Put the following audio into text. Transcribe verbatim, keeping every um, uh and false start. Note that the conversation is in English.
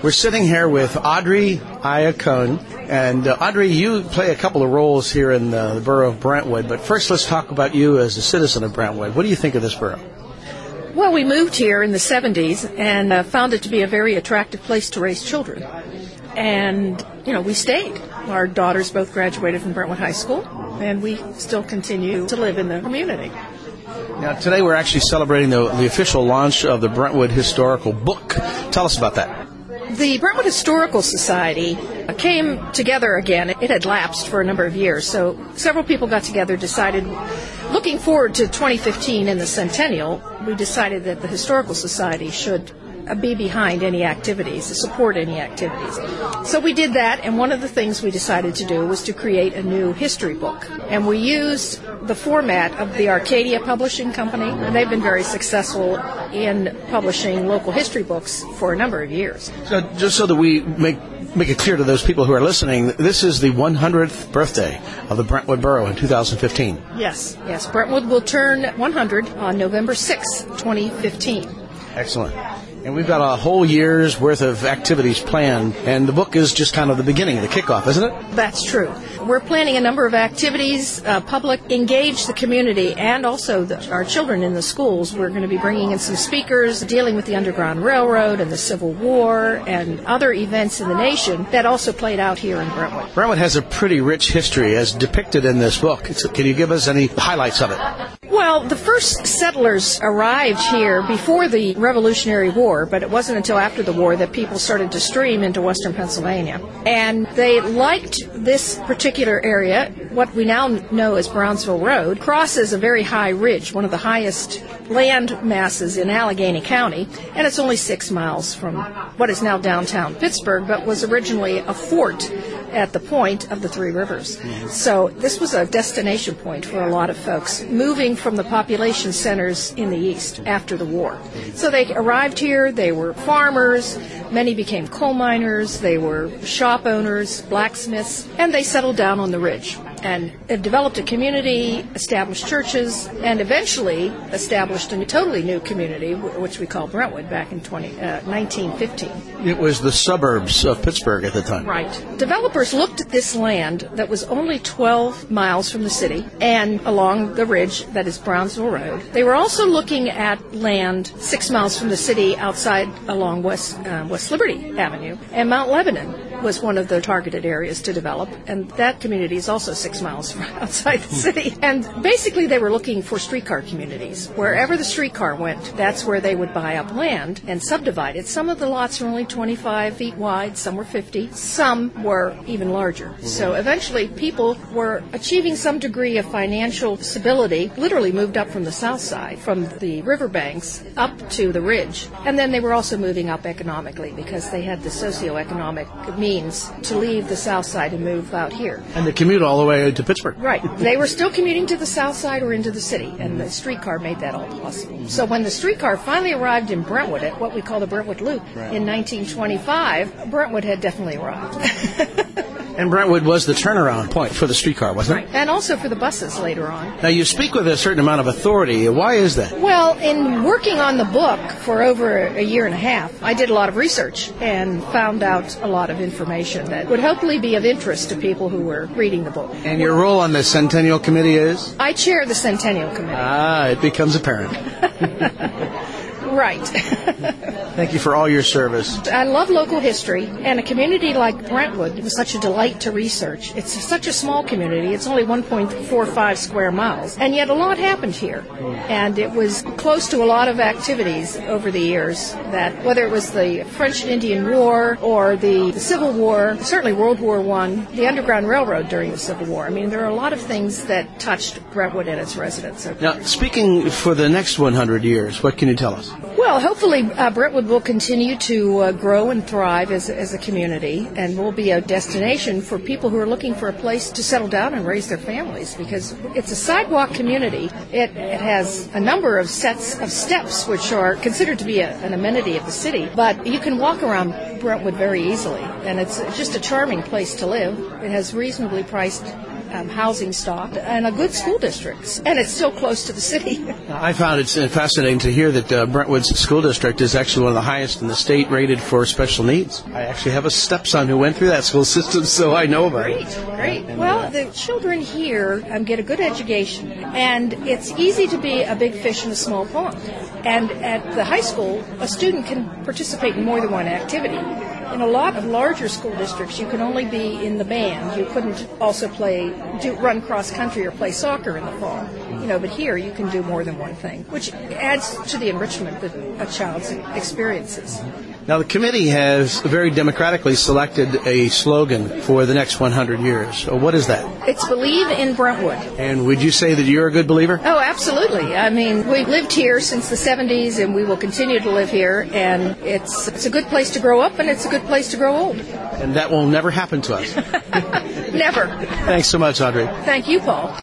We're sitting here with Audrey Iacone. And uh, Audrey, you play a couple of roles here in uh, the borough of Brentwood. But first, let's talk about you as a citizen of Brentwood. What do you think of this borough? Well, we moved here in the seventies and uh, found it to be a very attractive place to raise children. And, you know, we stayed. Our daughters both graduated from Brentwood High School, and we still continue to live in the community. Now, today we're actually celebrating the, the official launch of the Brentwood Historical Book. Tell us about that. The Brentwood Historical Society came together again. It had lapsed for a number of years, so several people got together, decided, looking forward to twenty fifteen and the centennial, we decided that the Historical Society should be behind any activities, to support any activities. So we did that, and one of the things we decided to do was to create a new history book. And we used the format of the Arcadia Publishing Company, and they've been very successful in publishing local history books for a number of years. So just so that we make make it clear to those people who are listening, this is the one hundredth birthday of the Brentwood Borough in two thousand fifteen. Yes, yes. Brentwood will turn one hundred on November sixth, twenty fifteen. Excellent. And we've got a whole year's worth of activities planned, and the book is just kind of the beginning, the kickoff, isn't it? That's true. We're planning a number of activities, uh, public, engage the community, and also the, our children in the schools. We're going to be bringing in some speakers dealing with the Underground Railroad and the Civil War and other events in the nation that also played out here in Brentwood. Brentwood has a pretty rich history as depicted in this book. So can you give us any highlights of it? Well, the first settlers arrived here before the Revolutionary War, but it wasn't until after the war that people started to stream into western Pennsylvania. And they liked this particular area, what we now know as Brownsville Road, crosses a very high ridge, one of the highest land masses in Allegheny County, and it's only six miles from what is now downtown Pittsburgh, but was originally a fort at the point of the Three Rivers. So this was a destination point for a lot of folks moving from the population centers in the east after the war. So they arrived here, they were farmers, many became coal miners, they were shop owners, blacksmiths, and they settled down on the ridge and developed a community, established churches, and eventually established a totally new community, which we call Brentwood, back in nineteen fifteen. It was the suburbs of Pittsburgh at the time. Right. Developers looked at this land that was only twelve miles from the city and along the ridge that is Brownsville Road. They were also looking at land six miles from the city outside along West, uh, West Liberty Avenue, and Mount Lebanon was one of the targeted areas to develop, and that community is also six miles from outside the city. And basically they were looking for streetcar communities. Wherever the streetcar went, that's where they would buy up land and subdivide it. Some of the lots were only twenty-five feet wide, some were fifty, some were even larger. So eventually people were achieving some degree of financial stability, literally moved up from the south side, from the riverbanks up to the ridge. And then they were also moving up economically because they had the socioeconomic means to leave the south side and move out here. And the commute all the way to Pittsburgh. Right. They were still commuting to the south side or into the city, and the streetcar made that all possible. So when the streetcar finally arrived in Brentwood at what we call the Brentwood Loop right. in nineteen twenty-five, Brentwood had definitely arrived. And Brentwood was the turnaround point for the streetcar, wasn't it? Right. And also for the buses later on. Now, you speak with a certain amount of authority. Why is that? Well, in working on the book for over a year and a half, I did a lot of research and found out a lot of information that would hopefully be of interest to people who were reading the book. And your role on the Centennial Committee is? I chair the Centennial Committee. Ah, it becomes apparent. Right. Thank you for all your service. I love local history, and a community like Brentwood was such a delight to research. It's such a small community. It's only one point four five square miles, and yet a lot happened here. And it was close to a lot of activities over the years, that whether it was the French and Indian War or the, the Civil War, certainly World War One, the Underground Railroad during the Civil War. I mean, there are a lot of things that touched Brentwood and its residents. Now, speaking for the next one hundred years, what can you tell us? Well, hopefully uh, Brentwood will continue to uh, grow and thrive as, as a community, and will be a destination for people who are looking for a place to settle down and raise their families, because it's a sidewalk community. It, it has a number of sets of steps which are considered to be a, an amenity of the city, but you can walk around Brentwood very easily, and it's just a charming place to live. It has reasonably priced um, housing stock, and a good school district. And it's still close to the city. I found it fascinating to hear that uh, Brentwood's school district is actually one of the highest in the state rated for special needs. I actually have a stepson who went through that school system, so I know about great, it. Great, great. Well, the children here um, get a good education, and it's easy to be a big fish in a small pond. And at the high school, a student can participate in more than one activity. In a lot of larger school districts, you can only be in the band. You couldn't also play, do, run cross country or play soccer in the fall. You know, but here you can do more than one thing, which adds to the enrichment that a child's experiences. Now, the committee has very democratically selected a slogan for the next one hundred years. So what is that? It's Believe in Brentwood. And would you say that you're a good believer? Oh, absolutely. I mean, we've lived here since the seventies, and we will continue to live here, and it's it's a good place to grow up, and it's a good place to grow old. And that will never happen to us. Never. Thanks so much, Audrey. Thank you, Paul.